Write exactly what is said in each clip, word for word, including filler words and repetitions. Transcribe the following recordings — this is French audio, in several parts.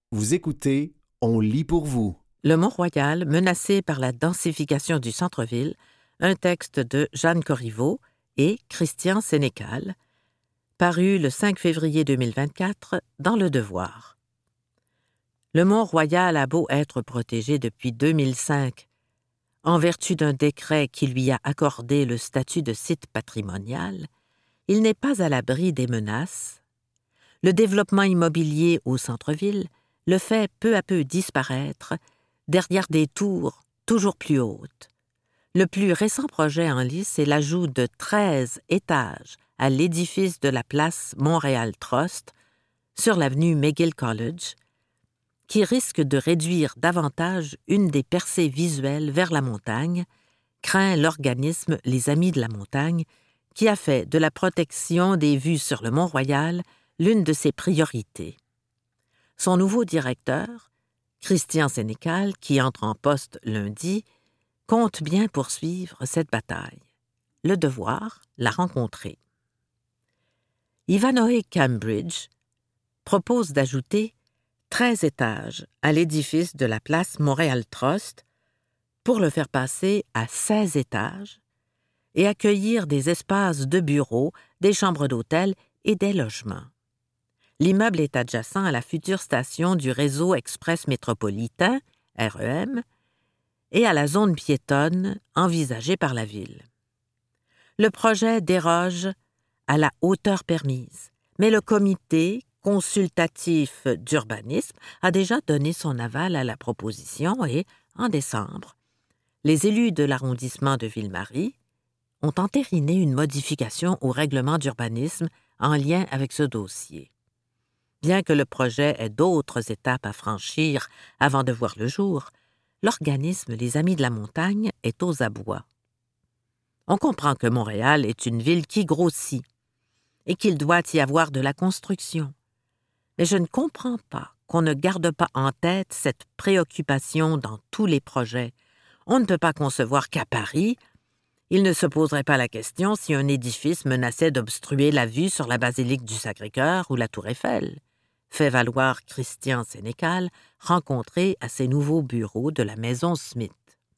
Vous écoutez, on lit pour vous. Le Mont-Royal, menacé par la densification du centre-ville, un texte de Jeanne Corriveau et Christian Sénécal, paru le cinq février deux mille vingt-quatre dans Le Devoir. Le Mont-Royal a beau être protégé depuis deux mille cinq, en vertu d'un décret qui lui a accordé le statut de site patrimonial, il n'est pas à l'abri des menaces. Le développement immobilier au centre-ville le fait peu à peu disparaître derrière des tours toujours plus hautes. Le plus récent projet en lice est l'ajout de treize étages à l'édifice de la place Montréal Trust sur l'avenue McGill College, qui risque de réduire davantage une des percées visuelles vers la montagne, craint l'organisme Les Amis de la Montagne, qui a fait de la protection des vues sur le Mont-Royal l'une de ses priorités. Son nouveau directeur, Christian Sénécal, qui entre en poste lundi, compte bien poursuivre cette bataille. Le Devoir l'a rencontré. Ivanhoe Cambridge propose d'ajouter treize étages à l'édifice de la place Montréal Trust pour le faire passer à seize étages et accueillir des espaces de bureaux, des chambres d'hôtel et des logements. L'immeuble est adjacent à la future station du réseau express métropolitain, R E M, et à la zone piétonne envisagée par la ville. Le projet déroge à la hauteur permise, mais le comité consultatif d'urbanisme a déjà donné son aval à la proposition et, en décembre, les élus de l'arrondissement de Ville-Marie ont entériné une modification au règlement d'urbanisme en lien avec ce dossier. Bien que le projet ait d'autres étapes à franchir avant de voir le jour, l'organisme Les Amis de la Montagne est aux abois. On comprend que Montréal est une ville qui grossit et qu'il doit y avoir de la construction. Mais je ne comprends pas qu'on ne garde pas en tête cette préoccupation dans tous les projets. On ne peut pas concevoir qu'à Paris, il ne se poserait pas la question si un édifice menaçait d'obstruer la vue sur la basilique du Sacré-Cœur ou la Tour Eiffel, fait valoir Christian Sénécal, rencontré à ses nouveaux bureaux de la Maison Smith.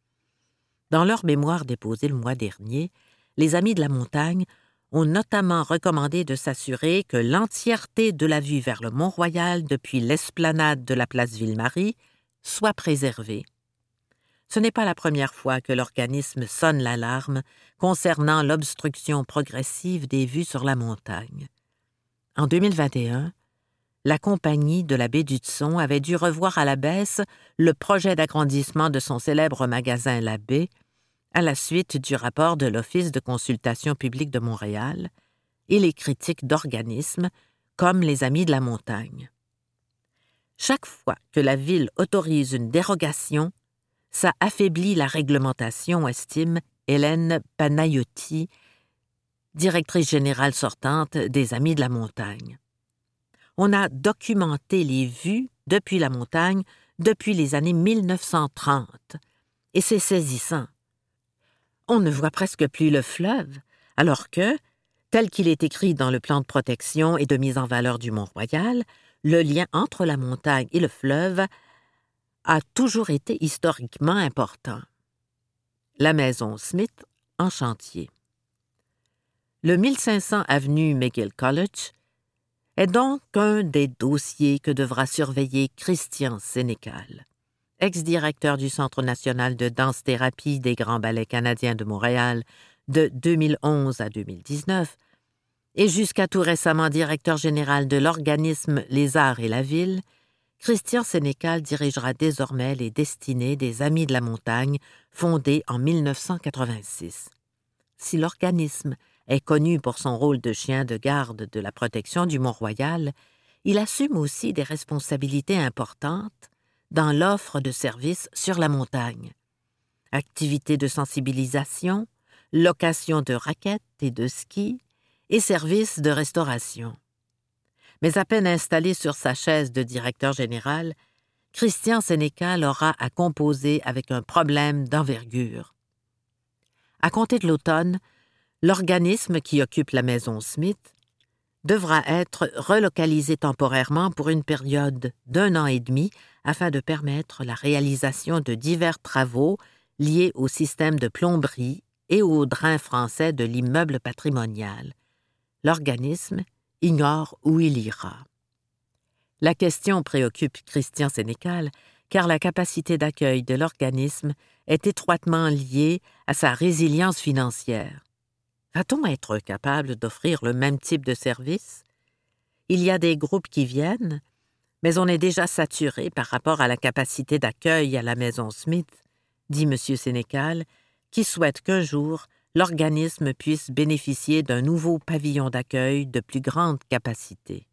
Dans leur mémoire déposée le mois dernier, les Amis de la Montagne ont notamment recommandé de s'assurer que l'entièreté de la vue vers le Mont-Royal depuis l'esplanade de la place Ville-Marie soit préservée. Ce n'est pas la première fois que l'organisme sonne l'alarme concernant l'obstruction progressive des vues sur la montagne. En deux mille vingt et un, la compagnie de la baie d'Hudson avait dû revoir à la baisse le projet d'agrandissement de son célèbre magasin La Baie à la suite du rapport de l'Office de consultation publique de Montréal et les critiques d'organismes comme les Amis de la Montagne. Chaque fois que la ville autorise une dérogation, ça affaiblit la réglementation, estime Hélène Panayotti, directrice générale sortante des Amis de la Montagne. On a documenté les vues depuis la montagne depuis les années mille neuf cent trente, et c'est saisissant. On ne voit presque plus le fleuve, alors que, tel qu'il est écrit dans le plan de protection et de mise en valeur du Mont-Royal, le lien entre la montagne et le fleuve a toujours été historiquement important. La Maison Smith en chantier. Le mille cinq cents avenue McGill College est donc un des dossiers que devra surveiller Christian Sénécal, ex-directeur du Centre national de danse-thérapie des Grands Ballets canadiens de Montréal de deux mille onze à deux mille dix-neuf et jusqu'à tout récemment directeur général de l'organisme Les Arts et la Ville. Christian Sénécal dirigera désormais les destinées des Amis de la Montagne, fondés en mille neuf cent quatre-vingt-six. Si l'organisme est connu pour son rôle de chien de garde de la protection du Mont-Royal, il assume aussi des responsabilités importantes dans l'offre de services sur la montagne. Activités de sensibilisation, location de raquettes et de skis et services de restauration. Mais à peine installé sur sa chaise de directeur général, Christian Sénécal aura à composer avec un problème d'envergure. À compter de l'automne, l'organisme qui occupe la Maison Smith devra être relocalisé temporairement pour une période d'un an et demi afin de permettre la réalisation de divers travaux liés au système de plomberie et au drain français de l'immeuble patrimonial. L'organisme ignore où il ira. La question préoccupe Christian Sénécal car la capacité d'accueil de l'organisme est étroitement liée à sa résilience financière. Va-t-on être capable d'offrir le même type de service? Il y a des groupes qui viennent, mais on est déjà saturé par rapport à la capacité d'accueil à la Maison Smith, dit M. Sénécal, qui souhaite qu'un jour, l'organisme puisse bénéficier d'un nouveau pavillon d'accueil de plus grande capacité.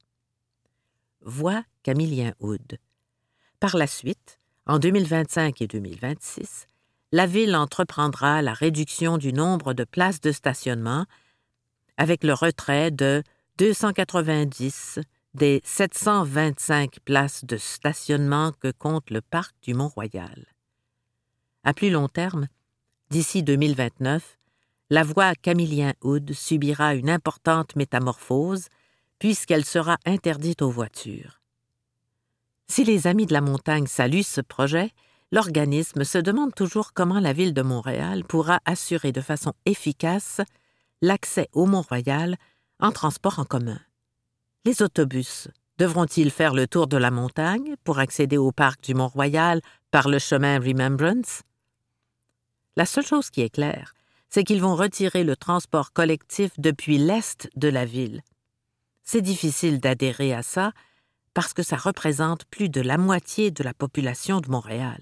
Voix Camillien Houd. Par la suite, en deux mille vingt-cinq et deux mille vingt-six, la Ville entreprendra la réduction du nombre de places de stationnement avec le retrait de deux cent quatre-vingt-dix des sept cent vingt-cinq places de stationnement que compte le parc du Mont-Royal. À plus long terme, d'ici deux mille vingt-neuf, la voie Camillien Houd subira une importante métamorphose puisqu'elle sera interdite aux voitures. Si les Amis de la montagne saluent ce projet, l'organisme se demande toujours comment la Ville de Montréal pourra assurer de façon efficace l'accès au Mont-Royal en transport en commun. Les autobus devront-ils faire le tour de la montagne pour accéder au parc du Mont-Royal par le chemin Remembrance? La seule chose qui est claire, c'est qu'ils vont retirer le transport collectif depuis l'est de la ville. C'est difficile d'adhérer à ça parce que ça représente plus de la moitié de la population de Montréal.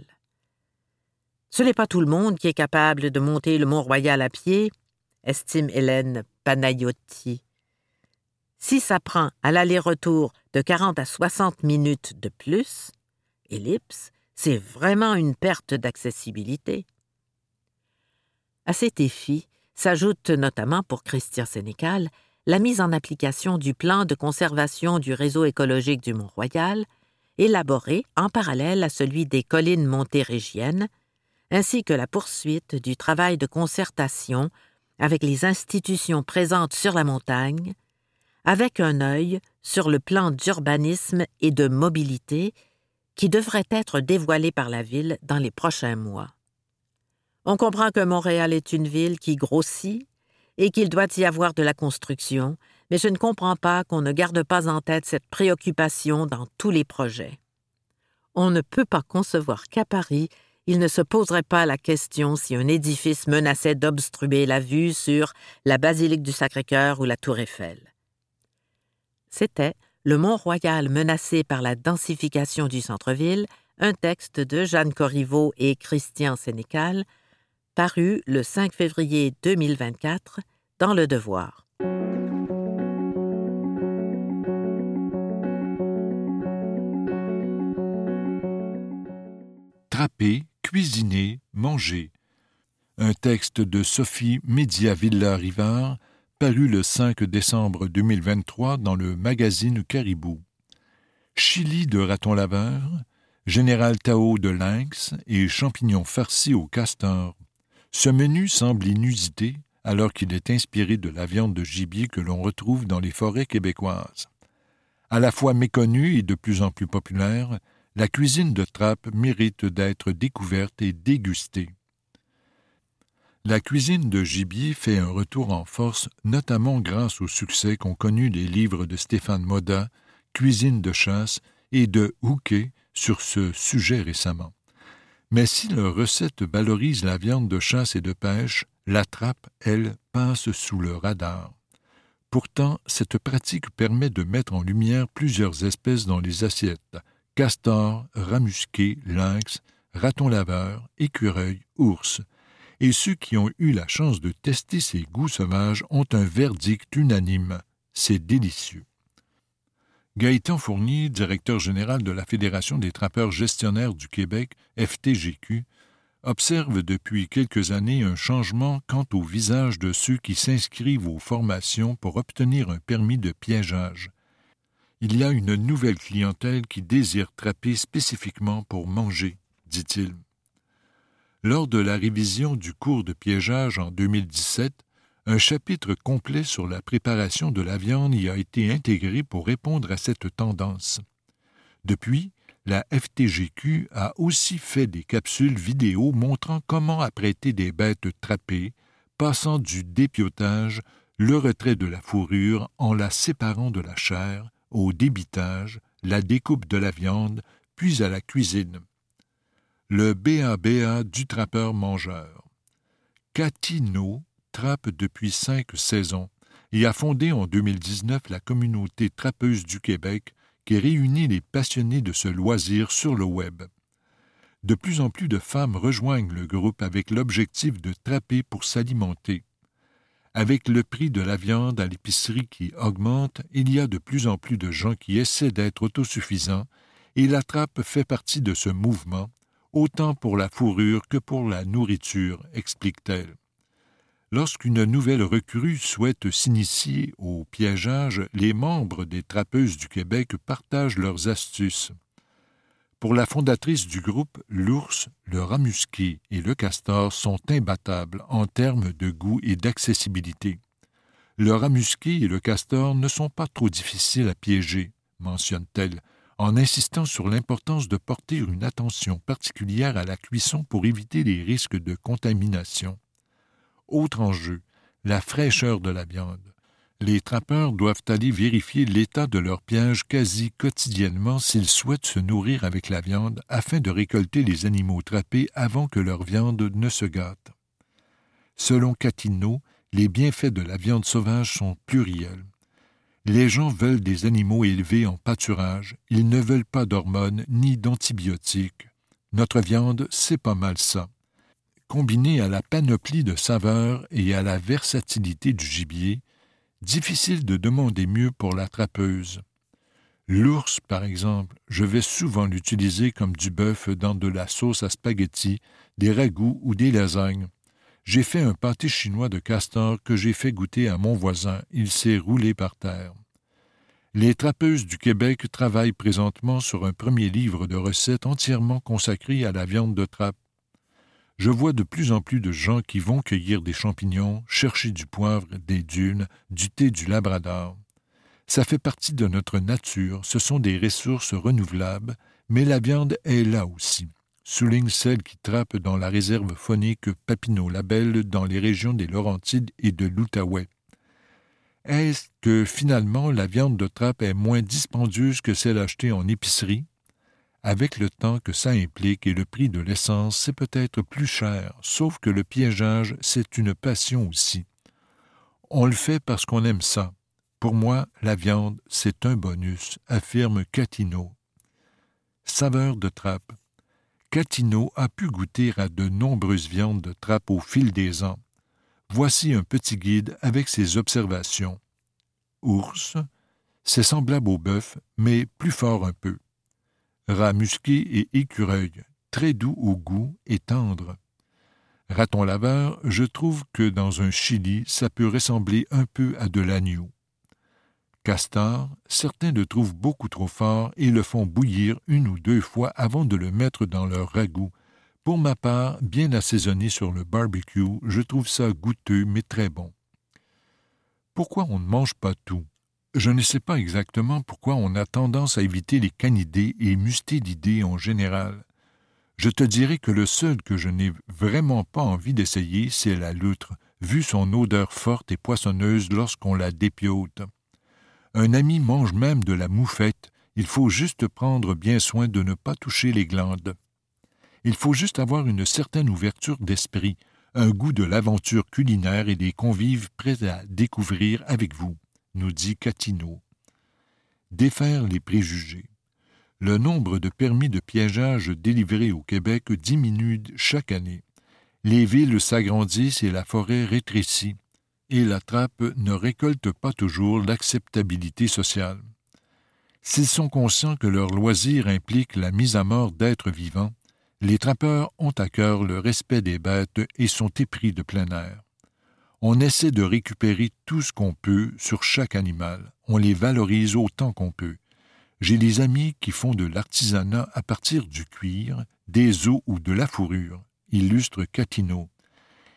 Ce n'est pas tout le monde qui est capable de monter le Mont-Royal à pied, estime Hélène Panayotti. Si ça prend à l'aller-retour de quarante à soixante minutes de plus, ellipse, c'est vraiment une perte d'accessibilité. À ces défis s'ajoute notamment pour Christian Sénécal la mise en application du plan de conservation du réseau écologique du Mont-Royal, élaboré en parallèle à celui des collines montérégiennes, ainsi que la poursuite du travail de concertation avec les institutions présentes sur la montagne, avec un œil sur le plan d'urbanisme et de mobilité qui devrait être dévoilé par la Ville dans les prochains mois. On comprend que Montréal est une ville qui grossit et qu'il doit y avoir de la construction, mais je ne comprends pas qu'on ne garde pas en tête cette préoccupation dans tous les projets. On ne peut pas concevoir qu'à Paris, il ne se poserait pas la question si un édifice menaçait d'obstruer la vue sur la basilique du Sacré-Cœur ou la Tour Eiffel. C'était Le Mont-Royal menacé par la densification du centre-ville, un texte de Jeanne Corriveau et Christian Sénécal, paru le cinq février deux mille vingt-quatre dans Le Devoir. Trapper, cuisiner, manger. Un texte de Sophie Mediavilla-Rivard, paru le cinq décembre deux mille vingt-trois dans le magazine Caribou. Chili de raton laveur, général Tao de lynx et champignons farcis au castor. Ce menu semble inusité alors qu'il est inspiré de la viande de gibier que l'on retrouve dans les forêts québécoises. À la fois méconnue et de plus en plus populaire, la cuisine de Trappe mérite d'être découverte et dégustée. La cuisine de gibier fait un retour en force, notamment grâce au succès qu'ont connu les livres de Stéphane Moda, Cuisine de chasse, et de Houquet sur ce sujet récemment. Mais si leur recette valorise la viande de chasse et de pêche, la trappe, elle, passe sous le radar. Pourtant, cette pratique permet de mettre en lumière plusieurs espèces dans les assiettes: castor, rat musqué, lynx, raton laveur, écureuil, ours. Et ceux qui ont eu la chance de tester ces goûts sauvages ont un verdict unanime: c'est délicieux. Gaëtan Fournier, directeur général de la Fédération des trappeurs gestionnaires du Québec, F T G Q, observe depuis quelques années un changement quant au visage de ceux qui s'inscrivent aux formations pour obtenir un permis de piégeage. Il y a une nouvelle clientèle qui désire trapper spécifiquement pour manger, dit-il. Lors de la révision du cours de piégeage en deux mille dix-sept, Un chapitre complet sur la préparation de la viande y a été intégré pour répondre à cette tendance. Depuis, la F T G Q a aussi fait des capsules vidéo montrant comment apprêter des bêtes trappées, passant du dépiotage, le retrait de la fourrure en la séparant de la chair, au débitage, la découpe de la viande, puis à la cuisine. Le B A B A du trappeur-mangeur. Cathy No trappe depuis cinq saisons et a fondé en deux mille dix-neuf la communauté trappeuse du Québec qui réunit les passionnés de ce loisir sur le web. De plus en plus de femmes rejoignent le groupe avec l'objectif de trapper pour s'alimenter. Avec le prix de la viande à l'épicerie qui augmente, il y a de plus en plus de gens qui essaient d'être autosuffisants et la trappe fait partie de ce mouvement, autant pour la fourrure que pour la nourriture, explique-t-elle. Lorsqu'une nouvelle recrue souhaite s'initier au piégeage, les membres des Trappeuses du Québec partagent leurs astuces. Pour la fondatrice du groupe, l'ours, le rat musqué et le castor sont imbattables en termes de goût et d'accessibilité. Le rat musqué et le castor ne sont pas trop difficiles à piéger, mentionne-t-elle, en insistant sur l'importance de porter une attention particulière à la cuisson pour éviter les risques de contamination. Autre enjeu, la fraîcheur de la viande. Les trappeurs doivent aller vérifier l'état de leur piège quasi quotidiennement s'ils souhaitent se nourrir avec la viande afin de récolter les animaux trappés avant que leur viande ne se gâte. Selon Cathy No, les bienfaits de la viande sauvage sont pluriels. Les gens veulent des animaux élevés en pâturage, ils ne veulent pas d'hormones ni d'antibiotiques. Notre viande, c'est pas mal ça. Combiné à la panoplie de saveurs et à la versatilité du gibier, difficile de demander mieux pour la trappeuse. L'ours, par exemple, je vais souvent l'utiliser comme du bœuf dans de la sauce à spaghettis, des ragoûts ou des lasagnes. J'ai fait un pâté chinois de castor que j'ai fait goûter à mon voisin. Il s'est roulé par terre. Les Trappeuses du Québec travaillent présentement sur un premier livre de recettes entièrement consacré à la viande de trappe. Je vois de plus en plus de gens qui vont cueillir des champignons, chercher du poivre des dunes, du thé du Labrador. Ça fait partie de notre nature, ce sont des ressources renouvelables, mais la viande est là aussi, souligne celle qui trappe dans la réserve faunique Papineau-Labelle dans les régions des Laurentides et de l'Outaouais. Est-ce que finalement la viande de trappe est moins dispendieuse que celle achetée en épicerie? Avec le temps que ça implique et le prix de l'essence, c'est peut-être plus cher, sauf que le piégeage, c'est une passion aussi. On le fait parce qu'on aime ça. Pour moi, la viande, c'est un bonus, affirme Cathy No. Saveur de trappe. Cathy No a pu goûter à de nombreuses viandes de trappe au fil des ans. Voici un petit guide avec ses observations. Ours, c'est semblable au bœuf, mais plus fort un peu. Rat musqué et écureuil, très doux au goût et tendre. Raton laveur, je trouve que dans un chili, ça peut ressembler un peu à de l'agneau. Castor, certains le trouvent beaucoup trop fort et le font bouillir une ou deux fois avant de le mettre dans leur ragoût. Pour ma part, bien assaisonné sur le barbecue, je trouve ça goûteux mais très bon. Pourquoi on ne mange pas tout? Je ne sais pas exactement pourquoi on a tendance à éviter les canidés et mustélidés en général. Je te dirais que le seul que je n'ai vraiment pas envie d'essayer, c'est la loutre, vu son odeur forte et poissonneuse lorsqu'on la dépiote. Un ami mange même de la moufette, il faut juste prendre bien soin de ne pas toucher les glandes. Il faut juste avoir une certaine ouverture d'esprit, un goût de l'aventure culinaire et des convives prêts à découvrir avec vous, nous dit Cathy No. Défaire les préjugés. Le nombre de permis de piégeage délivrés au Québec diminue chaque année. Les villes s'agrandissent et la forêt rétrécit, et la trappe ne récolte pas toujours l'acceptabilité sociale. S'ils sont conscients que leur loisir implique la mise à mort d'êtres vivants, les trappeurs ont à cœur le respect des bêtes et sont épris de plein air. On essaie de récupérer tout ce qu'on peut sur chaque animal. On les valorise autant qu'on peut. J'ai des amis qui font de l'artisanat à partir du cuir, des os ou de la fourrure, illustre Cathy No.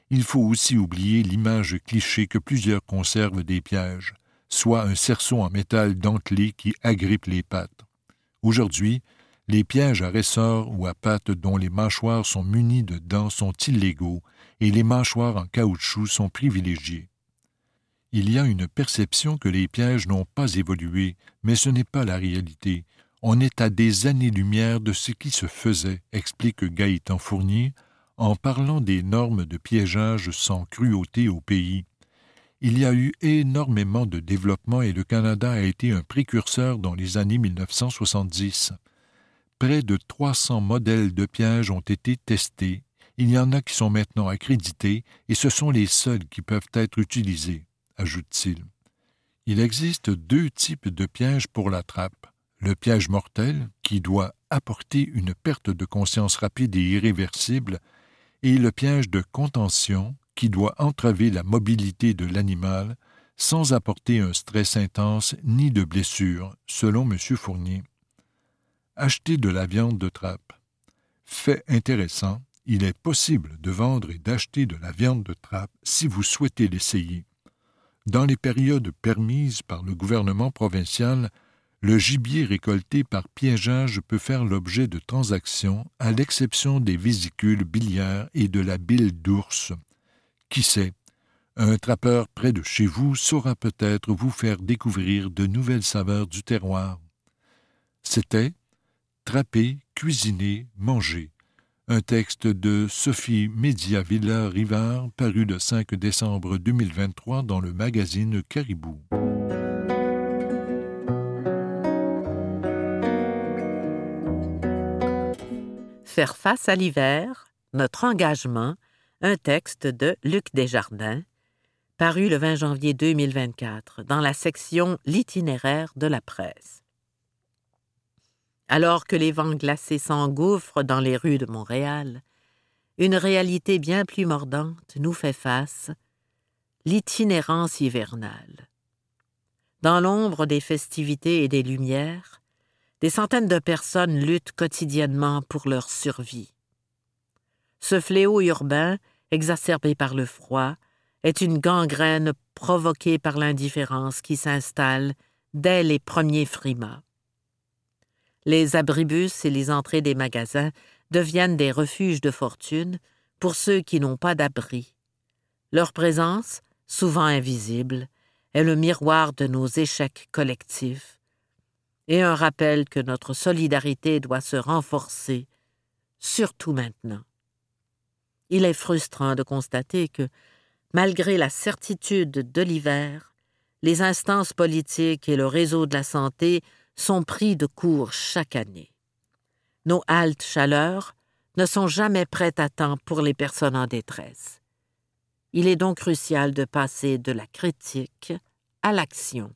Il faut aussi oublier l'image cliché que plusieurs conservent des pièges, soit un cerceau en métal dentelé qui agrippe les pattes. Aujourd'hui, les pièges à ressort ou à pattes dont les mâchoires sont munies de dents sont illégaux et les mâchoires en caoutchouc sont privilégiées. Il y a une perception que les pièges n'ont pas évolué, mais ce n'est pas la réalité. On est à des années-lumière de ce qui se faisait, explique Gaëtan Fournier, en parlant des normes de piégeage sans cruauté au pays. Il y a eu énormément de développement et le Canada a été un précurseur dans les années mille neuf cent soixante-dix. Près de trois cents modèles de pièges ont été testés. Il y en a qui sont maintenant accrédités et ce sont les seuls qui peuvent être utilisés, ajoute-t-il. Il existe deux types de pièges pour la trappe. Le piège mortel, qui doit apporter une perte de conscience rapide et irréversible, et le piège de contention, qui doit entraver la mobilité de l'animal sans apporter un stress intense ni de blessure, selon M. Fournier. Acheter de la viande de trappe. Fait intéressant, il est possible de vendre et d'acheter de la viande de trappe si vous souhaitez l'essayer. Dans les périodes permises par le gouvernement provincial, le gibier récolté par piégeage peut faire l'objet de transactions, à l'exception des vésicules biliaires et de la bile d'ours. Qui sait, un trappeur près de chez vous saura peut-être vous faire découvrir de nouvelles saveurs du terroir. C'était Trapper, cuisiner, manger. Un texte de Sophie Média-Villa-Rivard paru le cinq décembre deux mille vingt-trois dans le magazine Caribou. Faire face à l'hiver, notre engagement, un texte de Luc Desjardins, paru le vingt janvier deux mille vingt-quatre dans la section L'itinéraire de la presse. Alors que les vents glacés s'engouffrent dans les rues de Montréal, une réalité bien plus mordante nous fait face, l'itinérance hivernale. Dans l'ombre des festivités et des lumières, des centaines de personnes luttent quotidiennement pour leur survie. Ce fléau urbain, exacerbé par le froid, est une gangrène provoquée par l'indifférence qui s'installe dès les premiers frimas. Les abribus et les entrées des magasins deviennent des refuges de fortune pour ceux qui n'ont pas d'abri. Leur présence, souvent invisible, est le miroir de nos échecs collectifs et un rappel que notre solidarité doit se renforcer, surtout maintenant. Il est frustrant de constater que, malgré la certitude de l'hiver, les instances politiques et le réseau de la santé sont pris de court chaque année. Nos haltes chaleur ne sont jamais prêtes à temps pour les personnes en détresse. Il est donc crucial de passer de la critique à l'action.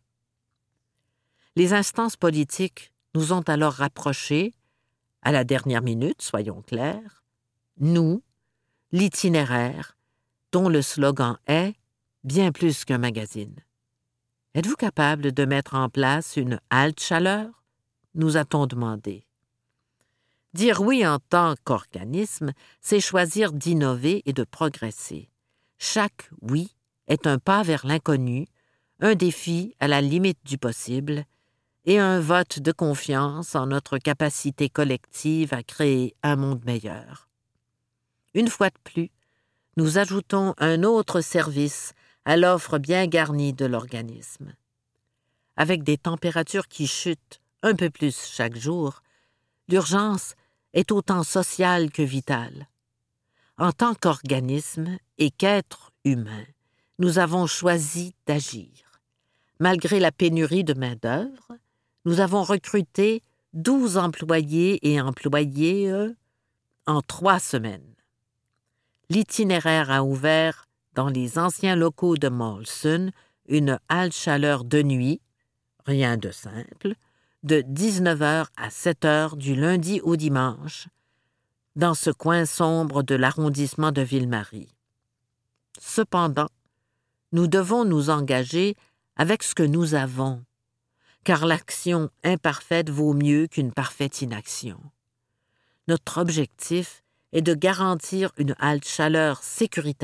Les instances politiques nous ont alors rapprochés, à la dernière minute, soyons clairs, nous, l'itinéraire, dont le slogan est « Bien plus qu'un magazine ». Êtes-vous capable de mettre en place une halte chaleur? Nous a-t-on demandé. Dire oui en tant qu'organisme, c'est choisir d'innover et de progresser. Chaque oui est un pas vers l'inconnu, un défi à la limite du possible et un vote de confiance en notre capacité collective à créer un monde meilleur. Une fois de plus, nous ajoutons un autre service à l'offre bien garnie de l'organisme. Avec des températures qui chutent un peu plus chaque jour, l'urgence est autant sociale que vitale. En tant qu'organisme et qu'être humain, nous avons choisi d'agir. Malgré la pénurie de main-d'œuvre, nous avons recruté douze employés et employées euh, en trois semaines. L'itinéraire a ouvert dans les anciens locaux de Molson une halte chaleur de nuit, rien de simple, de dix-neuf heures à sept heures du lundi au dimanche, dans ce coin sombre de l'arrondissement de Ville-Marie. Cependant, nous devons nous engager avec ce que nous avons, car l'action imparfaite vaut mieux qu'une parfaite inaction. Notre objectif est de garantir une halte chaleur sécuritaire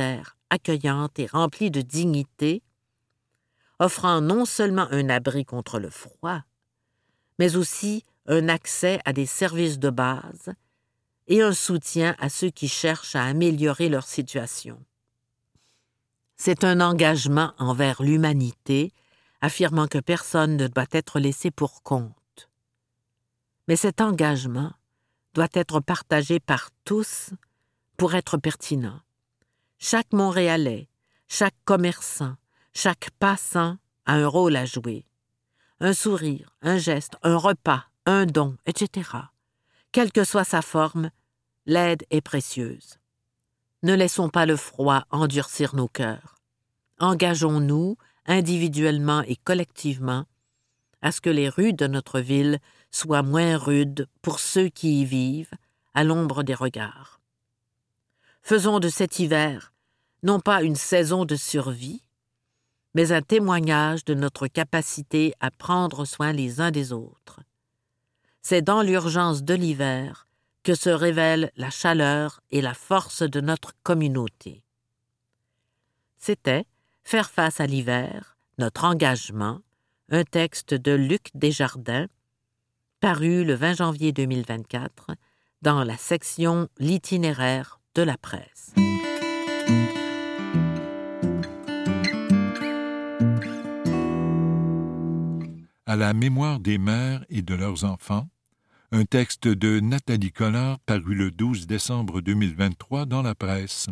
accueillante et remplie de dignité, offrant non seulement un abri contre le froid, mais aussi un accès à des services de base et un soutien à ceux qui cherchent à améliorer leur situation. C'est un engagement envers l'humanité, affirmant que personne ne doit être laissé pour compte. Mais cet engagement doit être partagé par tous pour être pertinent. Chaque Montréalais, chaque commerçant, chaque passant a un rôle à jouer. Un sourire, un geste, un repas, un don, et cetera. Quelle que soit sa forme, l'aide est précieuse. Ne laissons pas le froid endurcir nos cœurs. Engageons-nous, individuellement et collectivement, à ce que les rues de notre ville soient moins rudes pour ceux qui y vivent, à l'ombre des regards. Faisons de cet hiver non pas une saison de survie, mais un témoignage de notre capacité à prendre soin les uns des autres. C'est dans l'urgence de l'hiver que se révèle la chaleur et la force de notre communauté. C'était Faire face à l'hiver, notre engagement, un texte de Luc Desjardins, paru le vingt janvier deux mille vingt-quatre dans la section L'itinéraire de la presse. À la mémoire des mères et de leurs enfants, un texte de Nathalie Collard paru le douze décembre deux mille vingt-trois dans la presse.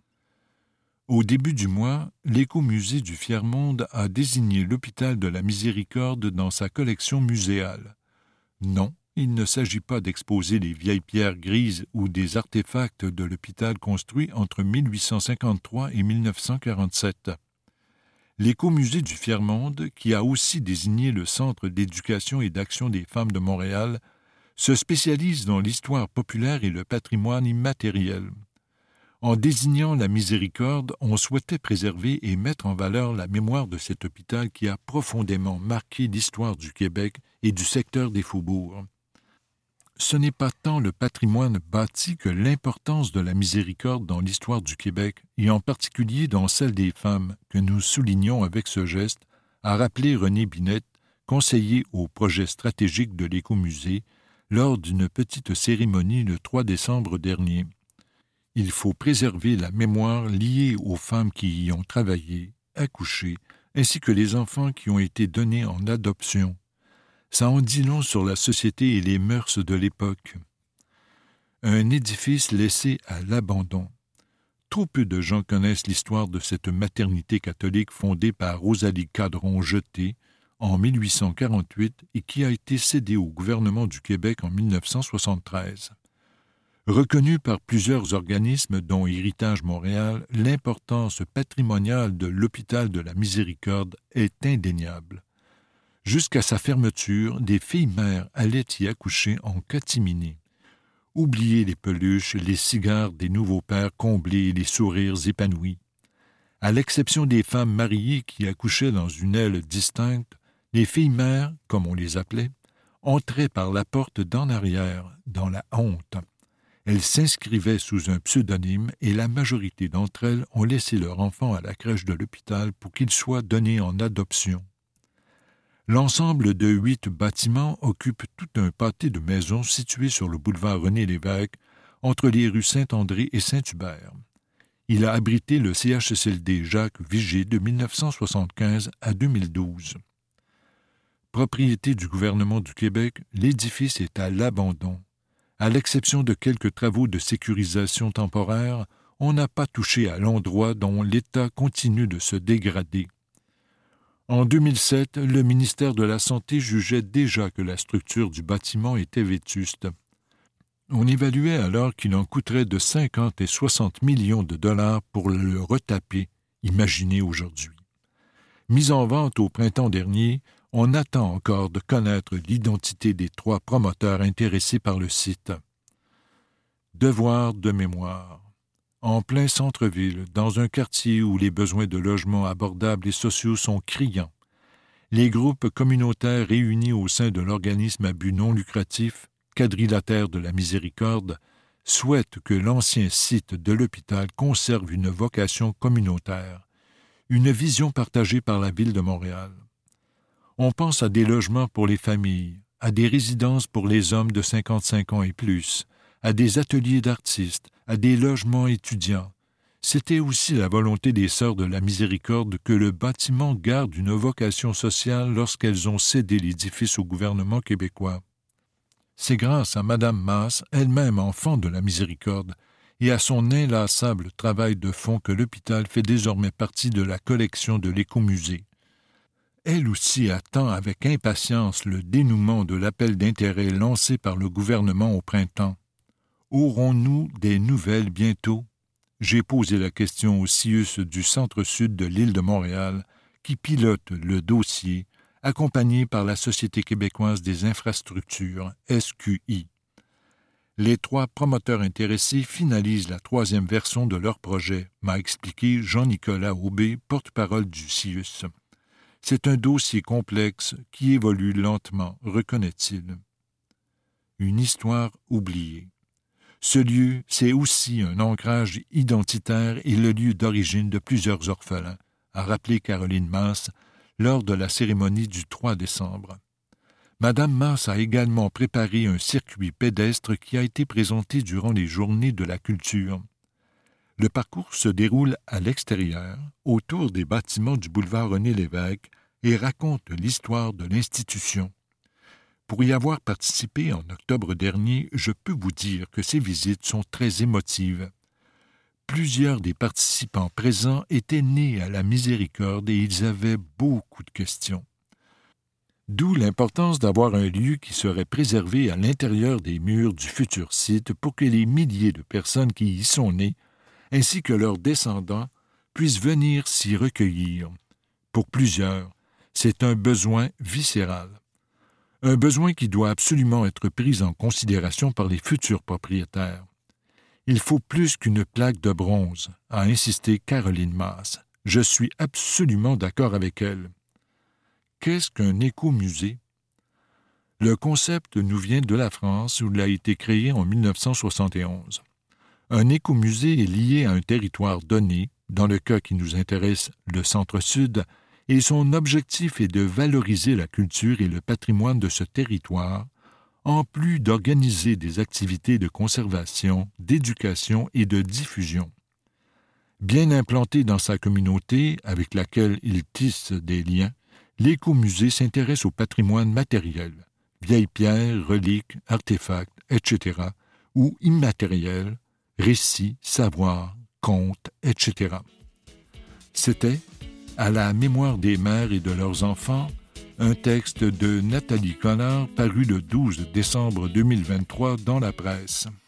Au début du mois, l'Écomusée du Fier-Monde a désigné l'Hôpital de la Miséricorde dans sa collection muséale. Non, il ne s'agit pas d'exposer les vieilles pierres grises ou des artefacts de l'hôpital construit entre mille huit cent cinquante-trois et mille neuf cent quarante-sept. L'Écomusée du Fier-Monde, qui a aussi désigné le Centre d'éducation et d'action des femmes de Montréal, se spécialise dans l'histoire populaire et le patrimoine immatériel. En désignant la miséricorde, on souhaitait préserver et mettre en valeur la mémoire de cet hôpital qui a profondément marqué l'histoire du Québec et du secteur des faubourgs. Ce n'est pas tant le patrimoine bâti que l'importance de la miséricorde dans l'histoire du Québec, et en particulier dans celle des femmes, que nous soulignons avec ce geste, a rappelé René Binette, conseiller au projet stratégique de l'Écomusée, lors d'une petite cérémonie le trois décembre dernier. Il faut préserver la mémoire liée aux femmes qui y ont travaillé, accouché, ainsi que les enfants qui ont été donnés en adoption. Ça en dit long sur la société et les mœurs de l'époque. Un édifice laissé à l'abandon. Trop peu de gens connaissent l'histoire de cette maternité catholique fondée par Rosalie Cadron-Jeté en mille huit cent quarante-huit et qui a été cédée au gouvernement du Québec en mille neuf cent soixante-treize. Reconnue par plusieurs organismes, dont Héritage Montréal, l'importance patrimoniale de l'Hôpital de la Miséricorde est indéniable. Jusqu'à sa fermeture, des filles-mères allaient y accoucher en catimini. Oubliez les peluches, les cigares des nouveaux pères comblés et les sourires épanouis. À l'exception des femmes mariées qui accouchaient dans une aile distincte, les filles-mères, comme on les appelait, entraient par la porte d'en arrière, dans la honte. Elles s'inscrivaient sous un pseudonyme et la majorité d'entre elles ont laissé leur enfant à la crèche de l'hôpital pour qu'il soit donné en adoption. L'ensemble de huit bâtiments occupe tout un pâté de maisons situé sur le boulevard René-Lévesque, entre les rues Saint-André et Saint-Hubert. Il a abrité le C H S L D Jacques Vigée de mille neuf cent soixante-quinze à deux mille douze. Propriété du gouvernement du Québec, l'édifice est à l'abandon. À l'exception de quelques travaux de sécurisation temporaire, on n'a pas touché à l'endroit dont l'état continue de se dégrader. En deux mille sept, le ministère de la Santé jugeait déjà que la structure du bâtiment était vétuste. On évaluait alors qu'il en coûterait de cinquante et soixante millions de dollars pour le retaper, imaginez aujourd'hui. Mis en vente au printemps dernier, on attend encore de connaître l'identité des trois promoteurs intéressés par le site. Devoir de mémoire. En plein centre-ville, dans un quartier où les besoins de logements abordables et sociaux sont criants, les groupes communautaires réunis au sein de l'organisme à but non lucratif, Quadrilatère de la Miséricorde, souhaite que l'ancien site de l'hôpital conserve une vocation communautaire, une vision partagée par la Ville de Montréal. On pense à des logements pour les familles, à des résidences pour les hommes de cinquante-cinq ans et plus, à des ateliers d'artistes, à des logements étudiants. C'était aussi la volonté des Sœurs de la Miséricorde que le bâtiment garde une vocation sociale lorsqu'elles ont cédé l'édifice au gouvernement québécois. C'est grâce à Madame Masse, elle-même enfant de la Miséricorde, et à son inlassable travail de fond que l'hôpital fait désormais partie de la collection de l'Écomusée. Elle aussi attend avec impatience le dénouement de l'appel d'intérêt lancé par le gouvernement au printemps. Aurons-nous des nouvelles bientôt? J'ai posé la question au C I U S du centre-sud de l'île de Montréal, qui pilote le dossier, accompagné par la Société québécoise des infrastructures, S Q I. Les trois promoteurs intéressés finalisent la troisième version de leur projet, m'a expliqué Jean-Nicolas Aubé, porte-parole du C I U S. C'est un dossier complexe qui évolue lentement, reconnaît-il. Une histoire oubliée. Ce lieu, c'est aussi un ancrage identitaire et le lieu d'origine de plusieurs orphelins, a rappelé Caroline Masse lors de la cérémonie du trois décembre. Madame Masse a également préparé un circuit pédestre qui a été présenté durant les Journées de la culture. Le parcours se déroule à l'extérieur, autour des bâtiments du boulevard René-Lévesque, et raconte l'histoire de l'institution. Pour y avoir participé en octobre dernier, je peux vous dire que ces visites sont très émotives. Plusieurs des participants présents étaient nés à la Miséricorde et ils avaient beaucoup de questions. D'où l'importance d'avoir un lieu qui serait préservé à l'intérieur des murs du futur site pour que les milliers de personnes qui y sont nées, ainsi que leurs descendants, puissent venir s'y recueillir. Pour plusieurs, c'est un besoin viscéral. Un besoin qui doit absolument être pris en considération par les futurs propriétaires. Il faut plus qu'une plaque de bronze, a insisté Caroline Masse. Je suis absolument d'accord avec elle. Qu'est-ce qu'un écomusée? Le concept nous vient de la France où il a été créé en mille neuf cent soixante et onze. Un écomusée est lié à un territoire donné, dans le cas qui nous intéresse, le centre-sud, et son objectif est de valoriser la culture et le patrimoine de ce territoire, en plus d'organiser des activités de conservation, d'éducation et de diffusion. Bien implanté dans sa communauté, avec laquelle il tisse des liens, l'écomusée s'intéresse au patrimoine matériel, vieilles pierres, reliques, artefacts, et cetera, ou immatériels, récits, savoirs, contes, et cetera. C'était à la mémoire des mères et de leurs enfants, un texte de Nathalie Collard paru le douze décembre deux mille vingt-trois dans la presse.